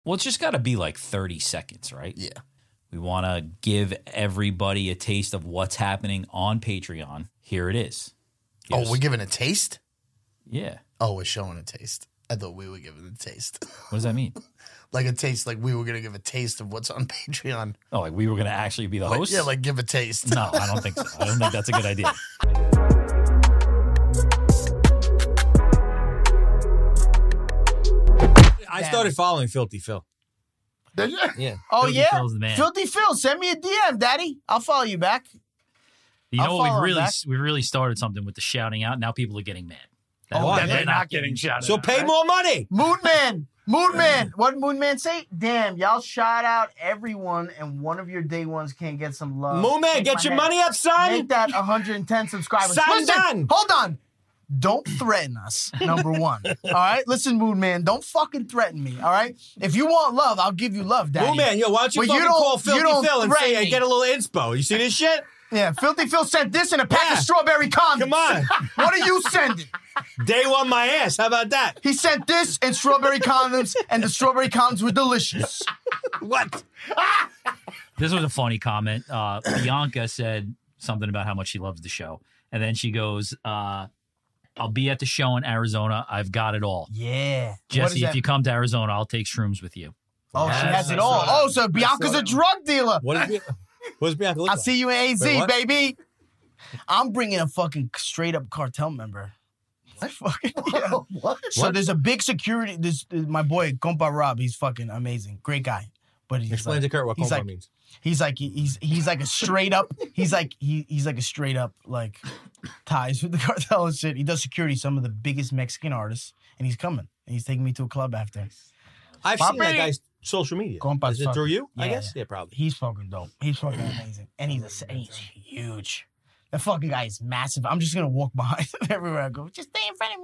Well, it's just got to be like 30 seconds, right? Yeah. We want to give everybody a taste of what's happening on Patreon. Here it is. Oh, we're giving a taste? Yeah. Oh, we're showing a taste. I thought we were giving a taste. What does that mean? Like a taste, like we were going to give a taste of what's on Patreon. Oh, like we were going to actually be the host? Yeah, like give a taste. No, I don't think so. I don't think that's a good idea. I started following Filthy Phil. Did you? Yeah. Oh, Filthy yeah? Phil's the man. Filthy Phil, send me a DM, Daddy. I'll follow you back. You I'll know what? follow We really started something with the shouting out. Now people are getting mad. They're not getting shouted So out. pay more money. Moonman. Moonman. What did Moonman say? Damn, y'all shout out everyone, and one of your day ones can't get some love. Moonman, Shake get my your head. money up, son. Make that 110 subscribers. Son Listen, done. hold on. Don't threaten us, number one. All right? Listen, Moonman, don't fucking threaten me, all right? If you want love, I'll give you love, Daddy. Moonman, yo, why don't you But you fucking don't- call you Filthy don't Phil and say, threaten hey, me. get a little inspo. You see this shit? Yeah, Filthy Phil sent this in a pack of strawberry condoms. Come on. What are you sending? Day one my ass. How about that? He sent this and strawberry condoms, and the strawberry condoms were delicious. What? This was a funny comment. Bianca said something about how much she loves the show. And then she goes, I'll be at the show in Arizona. I've got it all. Yeah. Jesse, if you come to Arizona, I'll take shrooms with you. Oh, she Yes, has it I all. saw that. Oh, so Bianca's a drug dealer. What is Bianca look I'll like? see you in AZ, Wait, what? baby. I'm bringing a fucking straight up cartel member. What? Fucking, yeah. What? So there's a big security. This my boy Compa Rob. He's fucking amazing, great guy. But he's Explain like, to Kurt what he's compa like- means. He's like a straight up. He's like a straight up like ties with the cartel and shit. He does security some of the biggest Mexican artists, and he's coming. And he's taking me to a club after. I've seen that Papi. guy's social media. Compa's Is it through you? I yeah, guess? Yeah, probably. He's fucking dope. He's fucking amazing, and he's huge. That fucking guy is massive. I'm just gonna walk behind him everywhere I go. Just stay in front of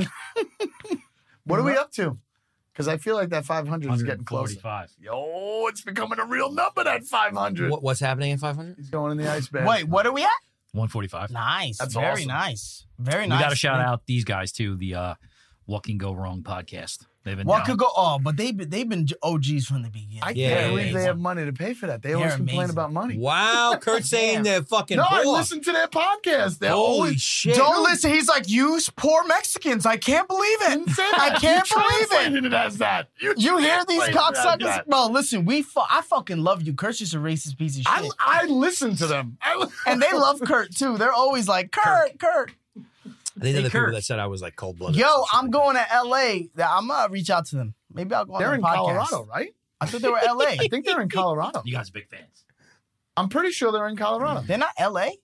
me. What are we up to? Because I feel like that 500 is getting closer. 145. Yo, it's becoming a real number, that 500. What's happening in 500? He's going in the ice bag. Wait, what are we at? 145. Nice. That's Very awesome. nice. Very We nice. got to shout out these guys, too, the What Can Go Wrong podcast. They've been What down. could go? Oh, but they've been OGs from the beginning. I Yeah, can't believe yeah, they yeah. have money to pay for that. They always They're complain amazing. about money. Wow, Kurt's saying they're fucking No, I poor. listened to their podcast. They're Holy always shit. Don't listen. He's like, you poor Mexicans. I can't believe it. say I that. can't You believe it. translated it as that. You hear these translated it as cocksuckers? that. Bro, listen, I fucking love you. Kurt's just a racist piece of shit. I listen to them. And they love Kurt, too. They're always like, Kurt. These are the people Kurt. that said I was like cold blooded. Yo, I'm going to L.A. I'm going to reach out to them. Maybe I'll go on They're their in podcast. Colorado, right? I thought they were L.A. I think they're in Colorado. You guys are big fans. I'm pretty sure they're in Colorado. They're not L.A.?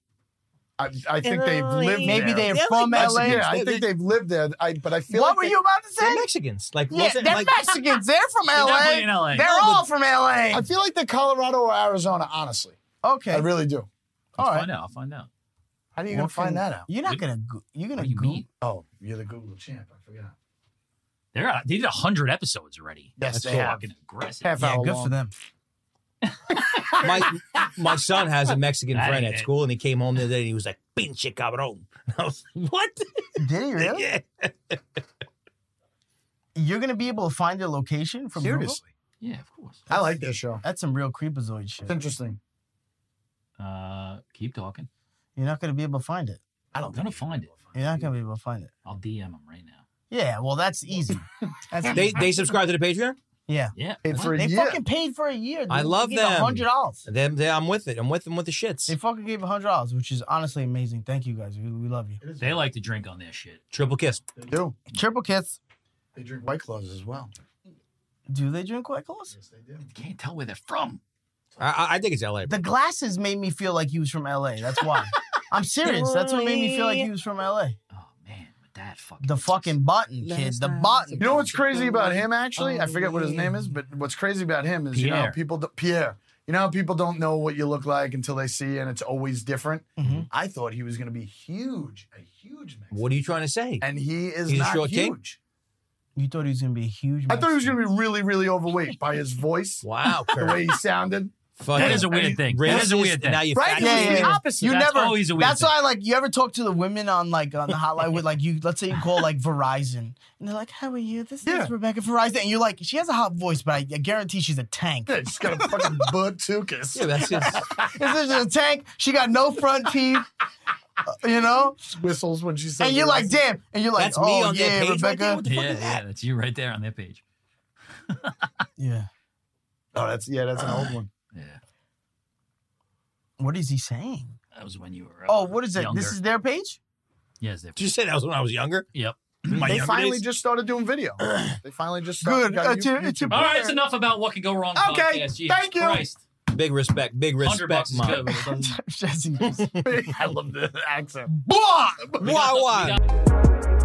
I think they've lived Maybe there. they're from like L.A. Yeah, I think they've lived there. But I feel What like were they- you about to say? They're Mexicans. Like, Yeah, wasn't they're like Mexicans. They're from definitely L.A. in LA. They're No, all from L.A. I feel like they're Colorado or Arizona, honestly. Okay. I really do. all right. I'll find out. How are you going to find that out? You're not going to... You're going What to do you Google... mean? Oh, you're the Google champ. I forgot. They did 100 episodes already. Yes, That's they have. fucking aggressive. Half Yeah, hour good long. for them. my son has a Mexican That friend ain't at it. school, and he came home the other day and he was like, "Pinche cabrón." I was, what? Did he really? Yeah. You're going to be able to find their location from Google? Seriously. Yeah, of course. I like this show. That's some real creepazoid shit. It's interesting. Keep talking. You're not going to be able to find it. I'm going to find it. You're not going to be able to find it. I'll DM them right now. Yeah, well, that's easy. That's They subscribe to the Patreon. yeah. Yeah. Paid for a They year. fucking paid for a year. Dude. I love They gave them. $100. I'm with it. I'm with them with the shits. They fucking gave $100, which is honestly amazing. Thank you guys. We love you. They like to drink on their shit. Triple kiss. They do. Triple Kiss. They drink White Claws as well. Do they drink White Claws? Yes, they do. You can't tell where they're from. I think it's LA. The glasses made me feel like he was from LA. That's why. I'm serious. That's what made me feel like he was from LA. Oh, man. With that fucking... The fucking button, kid. The button. You know what's crazy about him, actually? I forget what his name is, but what's crazy about him is, you know, Pierre. people... Pierre. You know how people don't know what you look like until they see you, and it's always different? Mhm. I thought he was going to be huge. A huge Mexican. What are you trying to say? And he is He's a not short king? huge. You thought he was going to be a huge I thought he was Mexican. going to be really, really overweight by his voice, Wow, the Kurt. way he sounded. That is a weird thing. That is a weird thing. Now you Right? fat Yeah, shaming. the opposite. You That's never. always a weird That's thing. why, like, you ever talk to the women on like on the hotline with like you? Let's say you call like Verizon, and they're like, "How are you? This Yeah. is Rebecca Verizon," and you're like, "She has a hot voice, but I guarantee she's a tank. Yeah, she's got a fucking buttukas. Yeah, that's it. This is a tank. She got no front teeth, you know." Whistles when she says. And you're like, "Damn," and you're like, That's me "Oh on their yeah, page right there? Rebecca." What the fuck Yeah, is that? yeah, that's you right there on their page. Yeah. Oh, that's an old one. Yeah, What is he saying? that was when you were. Oh, what is it? Younger. This is their page? Yes, they're. Did you say that was when I was younger? Yep. My They younger finally days? just started doing video. They finally just Good. got It's your- YouTube. All right, it's enough about what could go wrong. Okay, Podcast. Jesus thank you. Christ. Big respect, $100 is Mom. good, but it doesn't- Jesse. I love the accent. Why? We got-